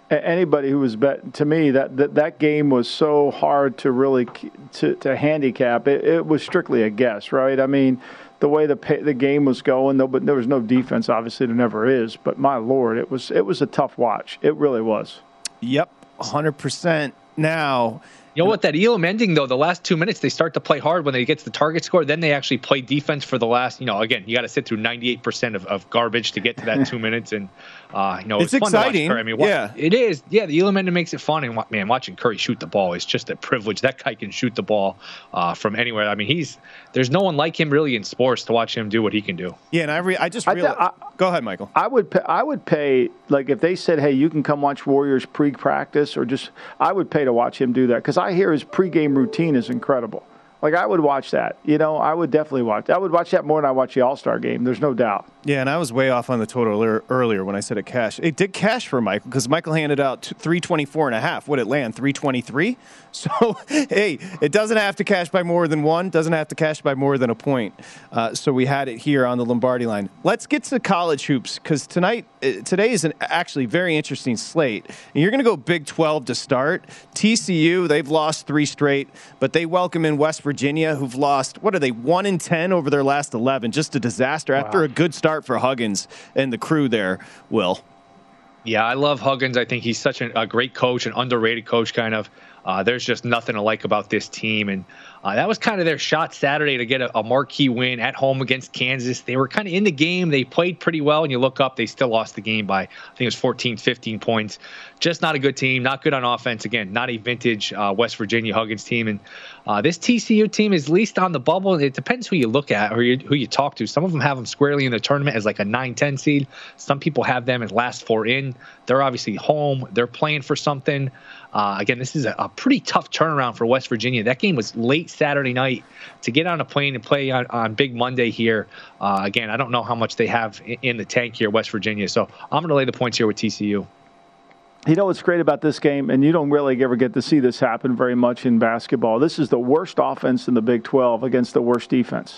Anybody who was bet to me that, that that game was so hard to really to, to handicap. It, it was strictly a guess, right? I mean, the way the the game was going, though, but there was no defense. Obviously, there never is. But my Lord, it was it was a tough watch. It really was. Yep, one hundred percent. Now. You know what, that Elam ending, though, the last two minutes, they start to play hard when they get to the target score. Then they actually play defense for the last, you know, again, you got to sit through ninety-eight percent of, of garbage to get to that two minutes. And, uh, you know, it's, it's fun exciting. To watch Curry. I mean, yeah. It is. Yeah, the Elam ending makes it fun. And, man, watching Curry shoot the ball is just a privilege. That guy can shoot the ball uh, from anywhere. I mean, he's there's no one like him really in sports to watch him do what he can do. Yeah, and I, re- I just realized. I, go ahead, Michael. I would pay, I would pay, like, if they said, hey, you can come watch Warriors pre-practice or just, I would pay to watch him do that because I hear his pregame routine is incredible. Like, I would watch that. You know, I would definitely watch. I would watch that more than I watch the All-Star game. There's no doubt. Yeah, and I was way off on the total earlier when I said it cash. It did cash for Michael because Michael handed out three twenty-four and a half. What did it land? three twenty-three? So, hey, it doesn't have to cash by more than one. Doesn't have to cash by more than a point. Uh, so we had it here on the Lombardi line. Let's get to college hoops because tonight, today is an actually very interesting slate. And you're going to go Big twelve to start. T C U, they've lost three straight, but they welcome in West Virginia, who've lost, what are they, one and ten over their last eleven. Just a disaster after Wow. a good start for Huggins and the crew there, Will. Yeah, I love Huggins. I think he's such a, a great coach, an underrated coach, kind of. Uh, there's just nothing to like about this team. And uh, that was kind of their shot Saturday to get a, a marquee win at home against Kansas. They were kind of in the game. They played pretty well. And you look up, they still lost the game by, I think it was fourteen, fifteen points. Just not a good team. Not good on offense. Again, not a vintage uh, West Virginia Huggins team. And uh, this T C U team is least on the bubble. It depends who you look at or you, who you talk to. Some of them have them squarely in the tournament as like a nine ten seed. Some people have them as last four in. They're obviously home. They're playing for something. Uh, again, this is a, a pretty tough turnaround for West Virginia. That game was late Saturday night. To get on a plane and play on, on Big Monday here, uh, again, I don't know how much they have in, in the tank here, West Virginia. So I'm going to lay the points here with T C U. You know what's great about this game, and you don't really ever get to see this happen very much in basketball. This is the worst offense in the Big twelve against the worst defense.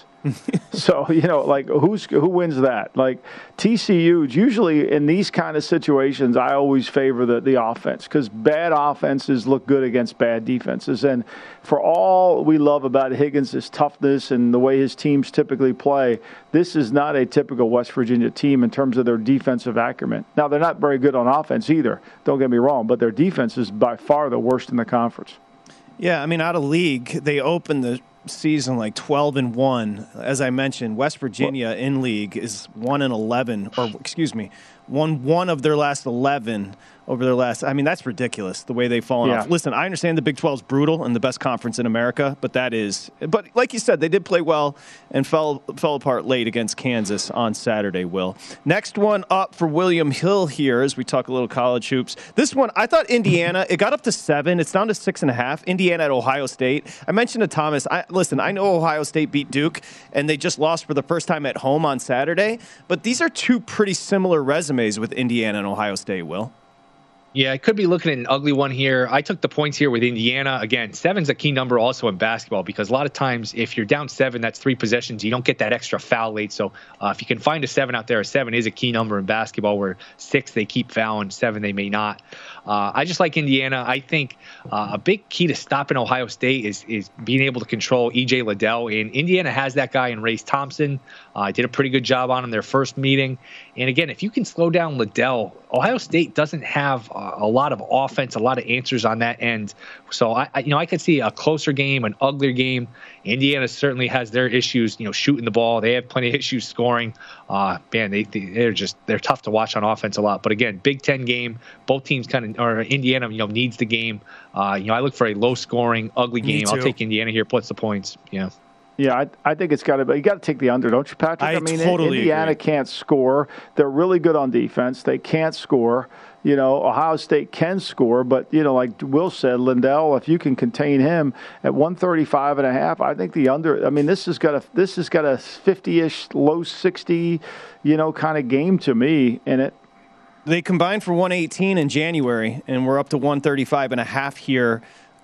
So, you know, like, who's who wins that? Like, T C U, usually in these kind of situations, I always favor the, the offense because bad offenses look good against bad defenses. And for all we love about Higgins, his toughness and the way his teams typically play, this is not a typical West Virginia team in terms of their defensive acumen. Now, they're not very good on offense either, don't get me wrong, but their defense is by far the worst in the conference. Yeah, I mean, out of league, they opened the season like twelve and one. As I mentioned, West Virginia in league is one and eleven, or excuse me, won one of their last eleven over their last. I mean, that's ridiculous the way they've fallen yeah. off. Listen, I understand the Big twelve is brutal and the best conference in America, but that is. But like you said, they did play well and fell fell apart late against Kansas on Saturday. Will next one up for William Hill here as we talk a little college hoops. This one, I thought Indiana. It got up to seven. It's down to six and a half. Indiana at Ohio State. I mentioned to Thomas. I, listen, I know Ohio State beat Duke and they just lost for the first time at home on Saturday. But these are two pretty similar resumes with Indiana and Ohio State. Will. Yeah, I could be looking at an ugly one here. I took the points here with Indiana. Again, seven's a key number also in basketball because a lot of times if you're down seven, that's three possessions. You don't get that extra foul late. So uh, if you can find a seven out there, a seven is a key number in basketball where six, they keep fouling, seven, they may not. Uh, I just like Indiana. I think uh, a big key to stopping Ohio State is is being able to control E J Liddell. And Indiana has that guy in Race Thompson. Uh, did a pretty good job on him their first meeting. And again, if you can slow down Liddell, Ohio State doesn't have uh, a lot of offense, a lot of answers on that end. So I, I, you know, I could see a closer game, an uglier game. Indiana certainly has their issues, you know, shooting the ball. They have plenty of issues scoring. Uh, man, they they're just they're tough to watch on offense a lot. But again, Big Ten game, both teams kind of, or Indiana, you know, needs the game. Uh, you know, I look for a low scoring, ugly game. I'll take Indiana here, plus the points. Yeah. Yeah, I, I think it's got to be. You got to take the under, don't you, Patrick? I, I mean, totally Indiana agree. can't score. They're really good on defense. They can't score. You know, Ohio State can score, but, you know, like Will said, Lindell, if you can contain him at one thirty-five and a half, I think the under, I mean, this has got a, this has got a fifty-ish, low sixty, you know, kind of game to me in it. They combined for one eighteen in January, and we're up to one thirty-five and a half here.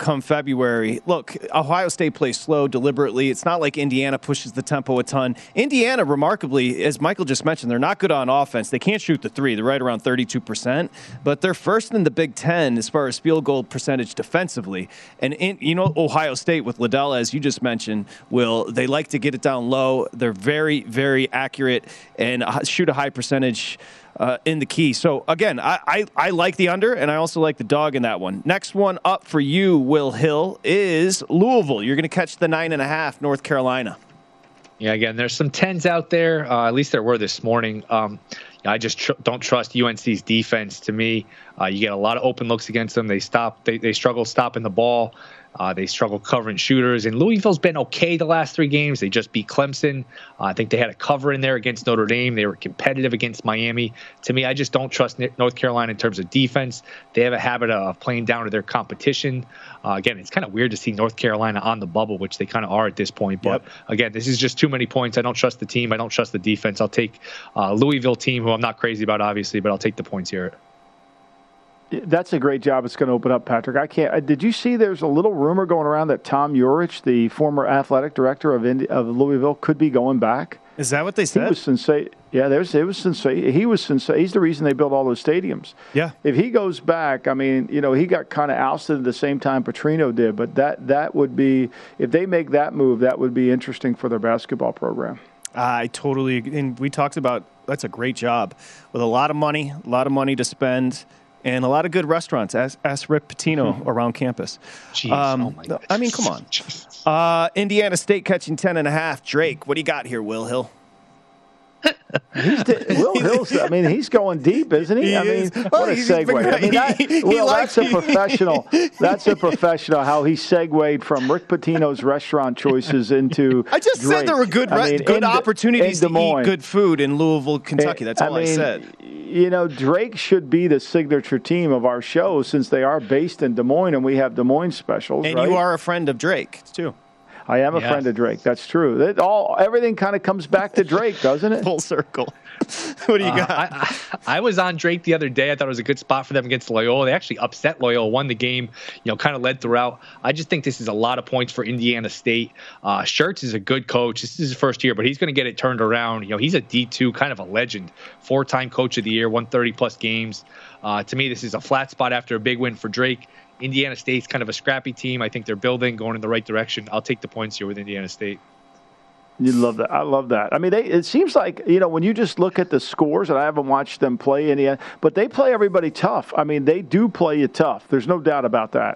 come February. Look, Ohio State plays slow deliberately. It's not like Indiana pushes the tempo a ton. Indiana, remarkably, as Michael just mentioned, they're not good on offense. They can't shoot the three. They're right around thirty-two percent, but they're first in the Big Ten as far as field goal percentage defensively. And, in, you know, Ohio State with Liddell, as you just mentioned, Will, they like to get it down low. They're very, very accurate and shoot a high percentage Uh, in the key. So, again, I, I, I like the under, and I also like the dog in that one. Next one up for you, Will Hill, is Louisville. You're going to catch the nine and a half, North Carolina. Yeah, again, there's some tens out there. Uh, at least there were this morning. Um, I just tr- don't trust U N C's defense. To me, uh, you get a lot of open looks against them. They stop. They, they struggle stopping the ball. Uh, they struggle covering shooters. And Louisville's been okay the last three games. They just beat Clemson. Uh, I think they had a cover in there against Notre Dame. They were competitive against Miami. To me, I just don't trust North Carolina in terms of defense. They have a habit of playing down to their competition. Uh, again, it's kind of weird to see North Carolina on the bubble, which they kind of are at this point. But, yep. again, this is just too many points. I don't trust the team. I don't trust the defense. I'll take uh, Louisville team, who I'm not crazy about, obviously, but I'll take the points here. That's a great job it's going to open up, Patrick. I can't. Did you see there's a little rumor going around that Tom Urich, the former athletic director of Indi- of Louisville, could be going back? Is that what they said? He was sensa- Yeah, there's it was sensa- He was sensa- He's the reason they built all those stadiums. Yeah. If he goes back, I mean, you know, he got kind of ousted at the same time Petrino did, but that that would be, if they make that move, that would be interesting for their basketball program. I totally, and we talked about, that's a great job with a lot of money, a lot of money to spend. And a lot of good restaurants. Ask, ask Rick Pitino mm-hmm. around campus. Jeez, um, oh my God. I mean, come on. Uh, Indiana State catching ten and a half. Drake, what do you got here, Will Hill? He's di- Will Hill's, I mean, he's going deep, isn't he? he I mean, is. what well, a segue. I mean, that, he, Will, he that's a professional. That's a professional, how he segued from Rick Pitino's restaurant choices into I just Drake. said there were good re- I mean, good in, opportunities in to eat good food in Louisville, Kentucky. That's all I, I mean, said. You know, Drake should be the signature team of our show since they are based in Des Moines and we have Des Moines specials, And right? you are a friend of Drake, too. I am a yes. friend of Drake. That's true. It all everything kind of comes back to Drake, doesn't it? Full circle. What do you got? Uh, I, I, I was on Drake the other day. I thought it was a good spot for them against Loyola. They actually upset Loyola, won the game, you know, kind of led throughout. I just think this is a lot of points for Indiana State. Uh, Schertz is a good coach. This is his first year, but he's going to get it turned around. You know, he's a D two, kind of a legend, four-time coach of the year, won thirty-plus games. Uh, to me, this is a flat spot after a big win for Drake. Indiana State's kind of a scrappy team. I think they're building, going in the right direction. I'll take the points here with Indiana State. You love that. I love that. I mean, they, it seems like, you know, when you just look at the scores, and I haven't watched them play Indiana, but they play everybody tough. I mean, they do play you tough. There's no doubt about that.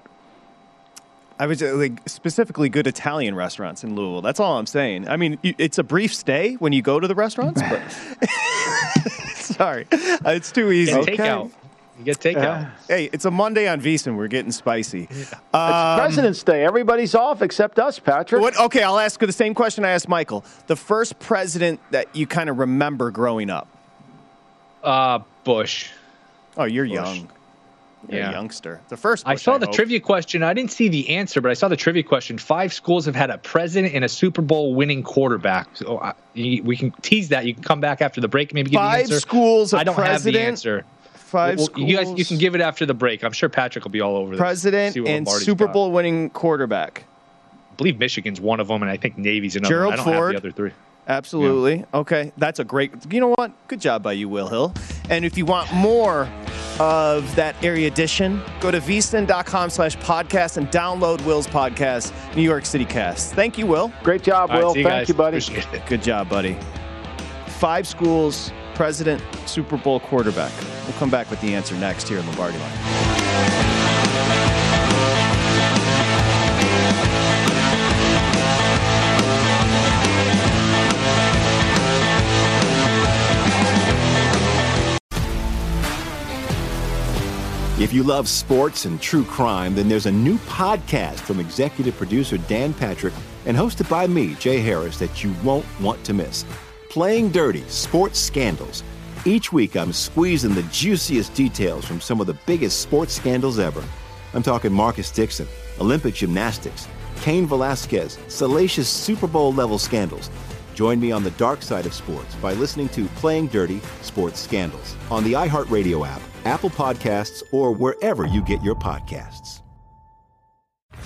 I was uh, like specifically good Italian restaurants in Louisville. That's all I'm saying. I mean, it's a brief stay when you go to the restaurants, but sorry, uh, it's too easy. Get okay. Takeout. You get takeout. Uh, hey, it's a Monday on VSiN. We're getting spicy. Um, it's President's Day. Everybody's off except us, Patrick. What, okay, I'll ask you the same question I asked Michael. The first president that you kind of remember growing up? Uh, Bush. Oh, you're Bush. young. You're yeah. a youngster. The first Bush, I saw I the hope. trivia question. I didn't see the answer, but I saw the trivia question. Five schools have had a president and a Super Bowl winning quarterback. So uh, you, we can tease that. You can come back after the break, maybe give Five the answer. schools. I don't president, have the answer. Five well, schools. You guys, you can give it after the break. I'm sure Patrick will be all over this. President and Super Bowl winning quarterback. I believe Michigan's one of them, and I think Navy's another. Gerald one. I don't Ford. have the other three. Absolutely. Yeah. Okay. That's a great, you know what? Good job by you, Will Hill. And if you want more of that erudition, go to vsin.com slash podcast and download Will's podcast, New York City Cast. Thank you, Will. Great job, All Will. right, you Thank guys. you, buddy. Good job, buddy. Five schools, president, Super Bowl quarterback. We'll come back with the answer next here in Lombardi Line. If you love sports and true crime, then there's a new podcast from executive producer Dan Patrick and hosted by me, Jay Harris, that you won't want to miss. Playing Dirty: Sports Scandals. Each week, I'm squeezing the juiciest details from some of the biggest sports scandals ever. I'm talking Marcus Dixon, Olympic gymnastics, Cain Velasquez, salacious Super Bowl-level scandals. Join me on the dark side of sports by listening to Playing Dirty: Sports Scandals on the iHeartRadio app, Apple Podcasts, or wherever you get your podcasts.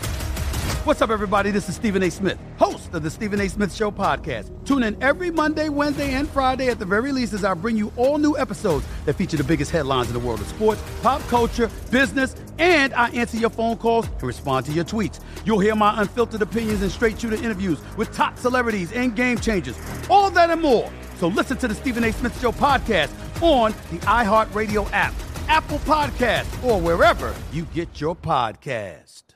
What's up, everybody? This is Stephen A. Smith, host of the Stephen A. Smith Show podcast. Tune in every Monday, Wednesday, and Friday at the very least as I bring you all new episodes that feature the biggest headlines in the world of sports, pop culture, business, and I answer your phone calls and respond to your tweets. You'll hear my unfiltered opinions and straight-shooter interviews with top celebrities and game changers. All that and more. So listen to the Stephen A. Smith Show podcast on the iHeartRadio app, Apple Podcasts, or wherever you get your podcasts.